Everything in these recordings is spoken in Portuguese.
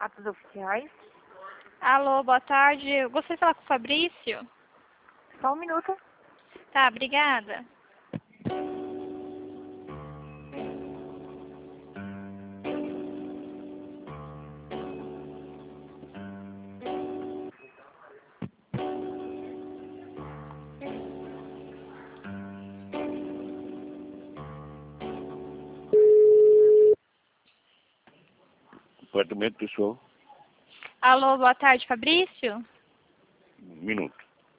Atos oficiais. Alô, boa tarde. Eu gostaria de falar com o Fabrício. Só um minuto. Tá, obrigada. Departamento pessoal. Alô, boa tarde, Fabrício. Um minuto.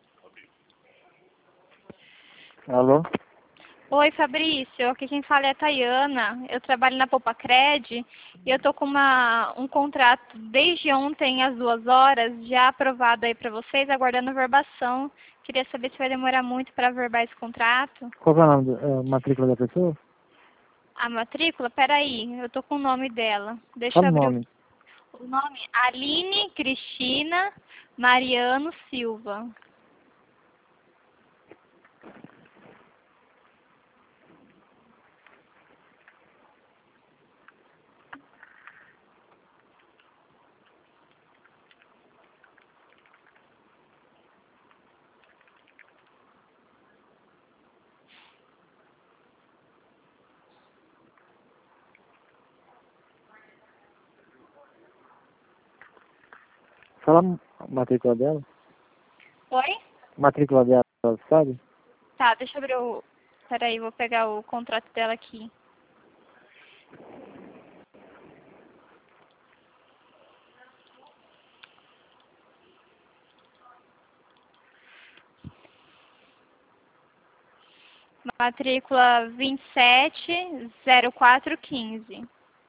Alô? Oi, Fabrício. Aqui quem fala é a Tayana. Eu trabalho na Popacred e eu tô com um contrato desde ontem às 2 horas, já aprovado aí para vocês, aguardando a verbação. Queria saber se vai demorar muito para verbar esse contrato. Qual que é o nome, matrícula da pessoa? A matrícula? Peraí, eu tô com o nome dela. Deixa Fala eu o abrir nome. o nome. Aline Cristina Mariano Silva. Fala a matrícula dela. Oi? Matrícula dela, sabe? Tá, deixa eu abrir o... Peraí, vou pegar o contrato dela aqui. Matrícula 270415.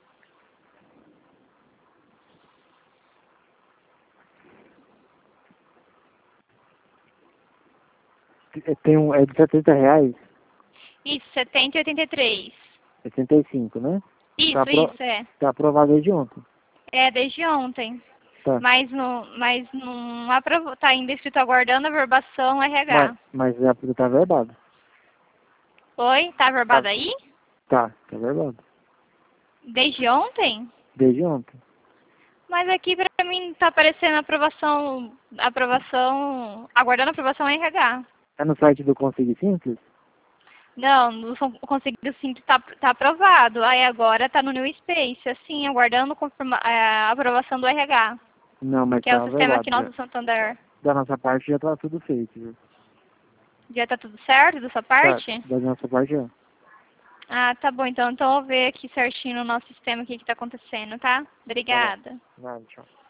É de R$70, Isso, 70,83. 85, né? Isso, Tá isso, é. Tá aprovado desde ontem. É, desde ontem. Tá. Mas não aprovou, tá ainda escrito aguardando a verbação RH. Mas é porque tá verbado. Oi? Tá verbado aí? Tá verbado. Desde ontem? Desde ontem. Mas aqui pra mim tá aparecendo aprovação, aguardando aprovação RH. É no site do Consigo Simples? Não, no Consigo Simples tá aprovado. Aí agora tá no New Space, assim, aguardando a aprovação do RH. Não, mas Que é tá o sistema verbado. aqui nosso do Santander. Da nossa parte já tá tudo feito, viu? Já tá tudo certo da sua parte? Da nossa parte já. Ah, tá bom. Então eu vou ver aqui certinho no nosso sistema o que tá acontecendo, tá? Obrigada. Vai, tchau.